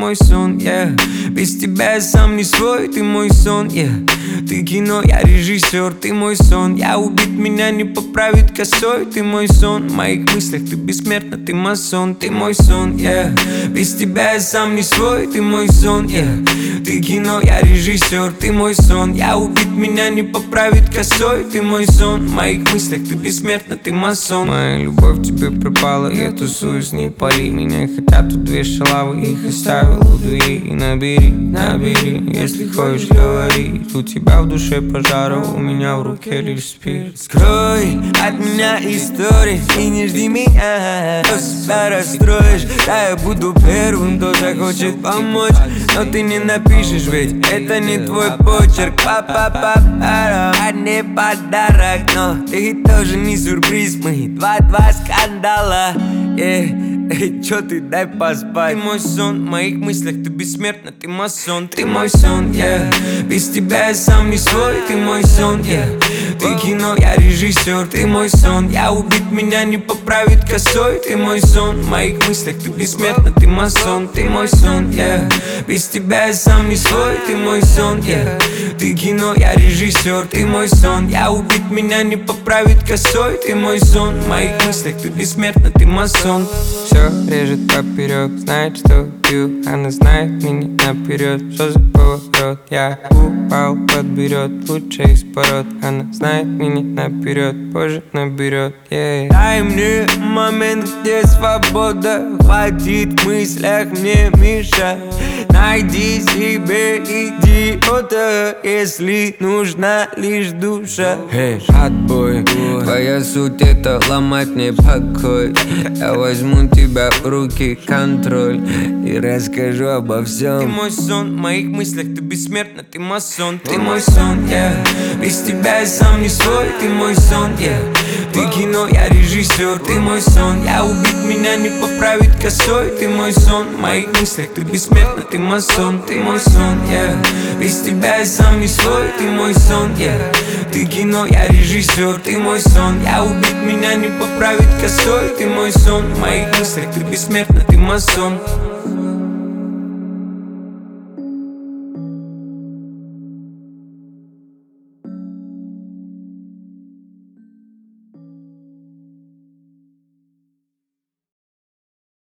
мой сон, yeah. Без тебя я сам не свой, ты мой сон, yeah. Ты кино, я режиссер, ты мой сон. Я убит, меня не поправит косой, ты мой сон. В моих мыслях ты бессмертна, ты масон, ты мой сон, yeah. Без тебя я сам не свой, ты мой сон, yeah. Ты кино, я режиссер, ты мой сон. Я убит, меня не поправит косой, ты мой сон. В моих мыслях ты бессмертна, ты масон. Моя любовь тебе пропала, я тусуюсь, не пали. Меня хотят тут две шалавы, их оставил у двери. И набери, если хочешь, говори. У тебя в душе пожара, у меня в руке лишь спирт. Скрой от меня истории и не жди меня, то себя расстроишь. Да, я буду первым, кто захочет помочь, но ты не напишешь, ведь это не твой почерк. А не подарок, но ты тоже не сюрприз. Мы два скандала, Эй, чё ты, дай поспать. Ты мой сон, в моих мыслях ты бессмертна, ты масон. Ты мой сон, yeah. Без тебя я сам не свой, ты мой сон, yeah. Ты кино, я режиссер, ты мой сон. Я убит, меня не поправит косой, ты мой сон. В моих мыслях ты бессмертна, ты масон. Ты мой сон, yeah. Без тебя я сам не свой, ты мой сон, yeah. Ты кино, я режиссер, ты мой сон. Я убит, меня не поправит косой, ты мой сон. В моих мыслях ты бессмертна, ты масон. Все режет поперек, знает, что пью. Она знает меня наперед, что за поворот. Я упал, подберет, лучше из пород. Она знает меня наперед, позже наберет, yeah. Дай мне момент, где свобода, хватит в мыслях мне мешать. Найди себе идиота, если нужна лишь душа. Отбой, твоя суть это ломать мне покой. Я возьму тебя в руки, контроль, и расскажу обо всем. Ты мой сон, в моих мыслях ты бессмертна, ты масон. Ты мой сон, yeah. Без тебя я сам не свой, ты мой сон, yeah. Ты кино, я режиссер, ты мой сон. Я убит, меня не поправит косой, ты мой сон. В моих мыслях ты бессмертна, ты масон. Ты мой сон, yeah. Без тебя я сам не свой, ты мой сон, yeah. Ты кино, я режиссер, ты мой сон. Я убит, меня не поправит косой, ты мой сон. В моих мыслях ты бессмертна, ты масон.